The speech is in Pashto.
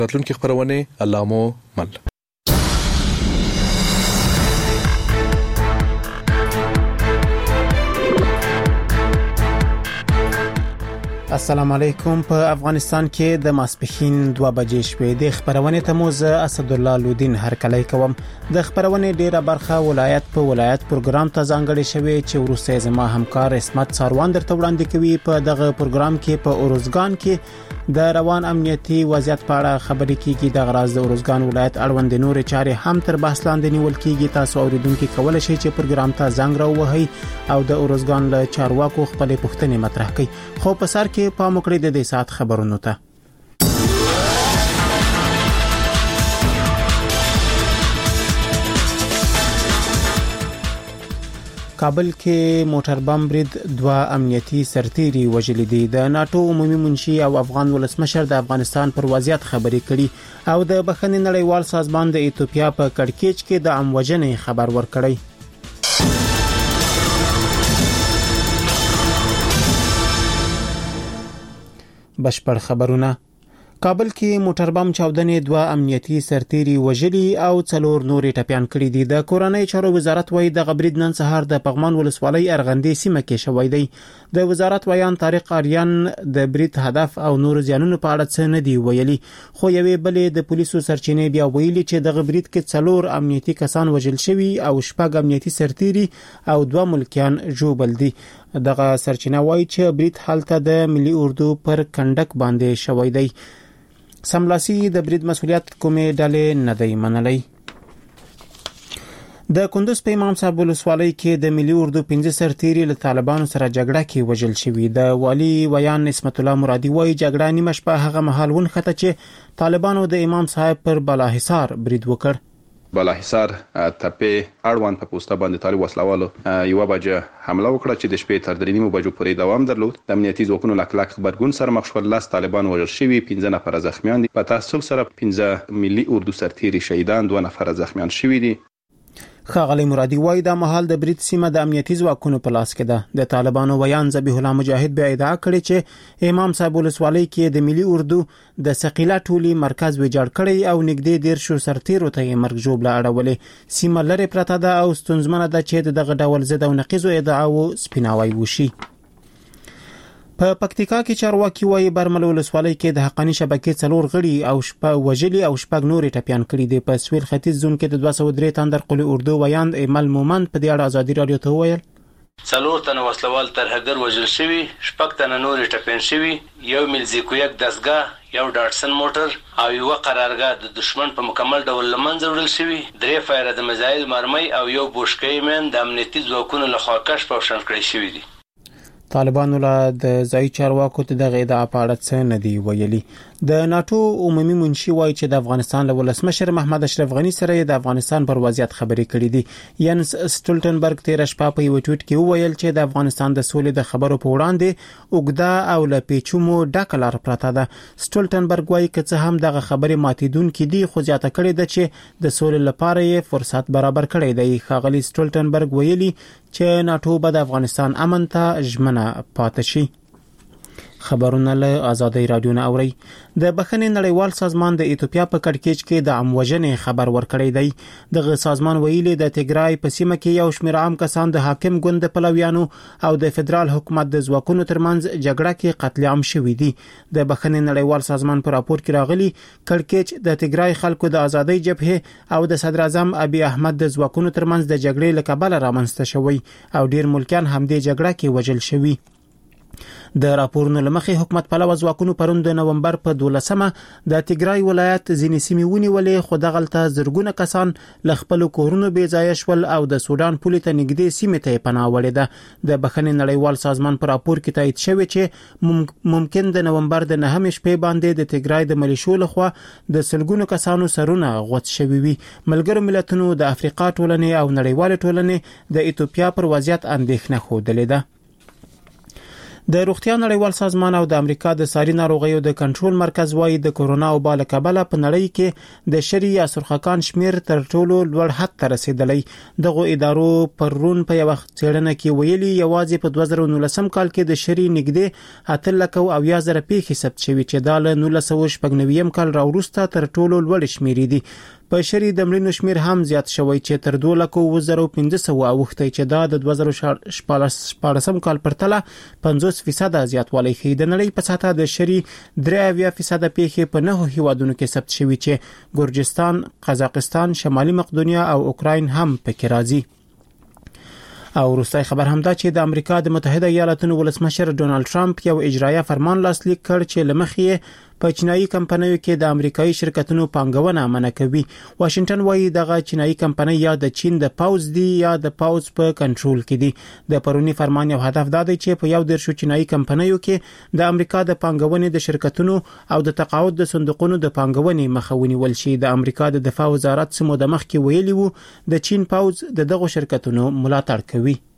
راتلونکي خبرونه الله مو مل. السلام علیکم. په افغانستان کې د ماسپښین 2 بجې شوې د خبرونه ته موز اسد الله لودین هرکلی کوم. د خبرونه ډیره برخه ولایت په ولایت پروګرام ته ځانګړې شوې چې ورسته زما همکار اسمت ساروان درته وړاندې کوي. په دغه پروګرام کې په اورزګان کې د روان امنیتي وضعیت په اړه خبرې کیږي. د غراز د اورزګان ولایت اړوند نور چارې هم تر بحث لاندې نیول کیږي. تاسو اوریدونکو کولای شئ چې پروګرام ته زنګ راووهئ او د اورزګان له چارواکو خپل پوښتنې مطرح کړئ. خو په سر کې پام وکړئ د دې سات خبرونو ته. کابل کې موټر بم برید 2 امنیتي سرتیري وژل دي. د ناتو عمومي منشي او افغان ولسمشر د افغانستان پر وضعیت خبرې کړي او د بخښنې نړیوال سازمان د ایتوپیا په کړکېچ کې د اموجنې خبر ورکړی. بشپړ خبرونه. کابل کې موټر بم چاودنې 2 امنیتي سرتیري وژلي او 4 نورې ټپيان کړي دي. د کورنۍ چارو وزارت وايي د غبرید نن سهار د پغمان ولسوالۍ ارغندې سیمه کې شوې دی. د وزارت ویان طارق اریان د برید هدف او نور زیانونو په اړه څه نه دی ویلي، خو یوې بلې د پولیسو سرچینې بیا ویلي چې د غبرید کې 4 امنیتي کسان وژل شوي او 6 امنیتي سرتیري او 2 ملکیان ژوبل دي. دغه سرچینه وایي چې برید حالت د ملي اردو پر کندک باندې شوې دی. سملاسي د برید مسولیت کومې ډلې نه دی منلای. د کندوز په امام صاحب ولسوالۍ کې د ملي اردو 15 سرتیري له طالبانو سره جګړه کې وژل شوي. د والی ویان نسمت الله مرادي وایي جګړه نیمه شپه هغه مهال ونخته چې طالبانو د امام صاحب پر بالاحصار برید وکړ. بالاحصار تپه اړوند په پوسټه باندې طالب وسلوالو یو بجه حمله وکړه چې د شپې تر 3 بجو پورې دوام درلود. د امنیتي ځواکونو لکلک خبرګون سره مخ شول. 10 طالبان وژل شوي، 15 نفر زخمیان دي. په تاسو سره 15 ملي اردو سرتیري شهیدان، 2 نفر زخمیان شوي دي. خاغلی مرادي وایي د محل د برید سیمه د امنیتي ځواکونو په لاس کې ده. د طالبانو ویان ذبیح الله مجاهد بیا ادعا کړې چې امام صاحب ولسوالۍ کې د ملي اردو د ثقيله ټولي مرکز ویجاړ کړی او نږدې 1.5 سرتیرو ته مرګ جوړه اړولې. سیمه لري پرته ده او ستونزمنه ده چې دغه ډول زده او نقیزو ادعاو سپیناوي وشي. په پکتیکا کې چارواکي وایي برمل ولسوالۍ کې د حقانی شبکې 4 غړي او شپږ وژلي او شپږ نورې ټپيان کړي دي. په سویل ختیځ زون کې د 203 تندر قلی اردو ویاند ایمل مومن په دې اړه ازادي رادیو ته وویل 4 تنه وسلوال ترهګر وژل شوي، 6 تنه نورې ټپيان شوي، یو ملزیکو یک دستګاه، یو ډاټسن موټر او یو قرارګاه د دشمن په مکمل ډول لمنځه وړل شوي. 3 فایره د میزایل مرمۍ او یو بوشکې من د امنیتي ځواکونو لخوا کشف او شنډ کړی شوی دي. طالبانو له د ځای چارواکو ته دغه ادعا په اړه څه نه دی ویلي. د ناتو عمومي منشي وایي چې د افغانستان له ولسمشر محمد اشرف غنی سره د افغانستان پر وضعیت خبرې کړې دي. ینس سټولټنبرګ 13 شپه په یو ټویټ کې وویل چې د افغانستان د سولې د خبرو په وړاندې اوګدا او له پیچومو ډاکلار پراته ده. سټولټنبرګ وایي چې څه هم دغه خبرې ماتیدونکې دي، خو زیاته کړې ده چې د سولې لپاره یې فرصت برابر کړی دی. خاغلی سټولټنبرګ ویلي چې ناتو به د افغانستان امن ته ژمنه پاتې شي. خبرونه له آزادۍ رادیو نه اوري. د بخښنې نړیوال سازمان د ایتوپیا په کړکېچ کې د اموجنې خبر ورکړی دی. دغه سازمان ویلي د تیګرای په سیمه کې یو شمېر عام کسان د حاکم ګوند پلویانو او د فدرال حکومت د ځواکونو ترمنځ جګړه کې قتل عام شوي دي. د بخښنې نړیوال سازمان په راپور کې راغلي کړکېچ د تیګرای خلکو د آزادۍ جبهه او د صدر اعظم ابي احمد د ځواکونو ترمنځ د جګړې له کبله رامنځته شوی او ډیر ملکیان هم د جګړه کې وژل شوي. د راپورونو لمخې حکومت پلوه ځواکونو پرون د نومبر په 12مه د تیګرای ولایت ځینې سیمې ونیولې، خو دغلته زرګونه کسان له خپل کورونو بې ځای شول او د سودان پولې ته نږدې سیمې ته پناه وړې ده. د بخښنې نړیوال سازمان په راپور کې تایید شوی چې ممکن د نومبر د 9 شپې باندې د تیګرای د ملیشو لخوا د سلګونو کسانو سرونه غوڅ شوي وي. ملګرو ملتونو د افریقا ټولنې او نړیوال ټولنې د ایتوپیا پر وضعیت اندېښنه خوده ده. د روغتیا نړیوال سازمان او د امریکا د ساري ناروغیو د کنټرول مرکز وايي د کورونا وبا له کبله په نړۍ کې د شری یا سرخکان شمیر تر ټولو لوړ حد ته رسیدلی. دغه ادارو پرون په یو څېړنه کې ویلي یوازې په 2019 کال کې د شری نږدې 8,000 پیښې ثبت شوې چې دا له 1990 کال راوروسته تر ټولو لوړ شمیر دي. په شری د مړینو شمیر هم زیات شوی چې تر 2,1500 اوښتی چې دا د 2014 کال پرتله 50% زیاتوالی ښیي. د نړۍ په سطحه د شری 83% پیښې په 9 هیوادونو کې ثبت شوي چې ګورجستان، قزاقستان، شمالي مقدونیه او اوکراین هم پکې راځي. او وروستي خبر هم دا چې د امریکا د متحده ایالاتونو ولسمشر ډونالد ټرمپ یو اجرایه فرمان لاسلیک کړ چې لمخې په چینایي کمپنیو کې د امریکایي شرکتونو پانګونه منع کوي. واشنگټن وايي دغه چینایي کمپنۍ یا د چین د پاوز دی یا د پاوز په کنټرول کې دي. د پرونی فرمان یو هدف دا دی چې په یو درشو چینایي کمپنیو کې د امریکا د پانګونې د شرکتونو او د تقاعد د صندوقونو د پانګونې مخه ونیول شي. د امریکا د دفاع وزارت سمو د مخ کې ویلي وو د چین پاوز دغه شرکتونو ملاتړ کوي.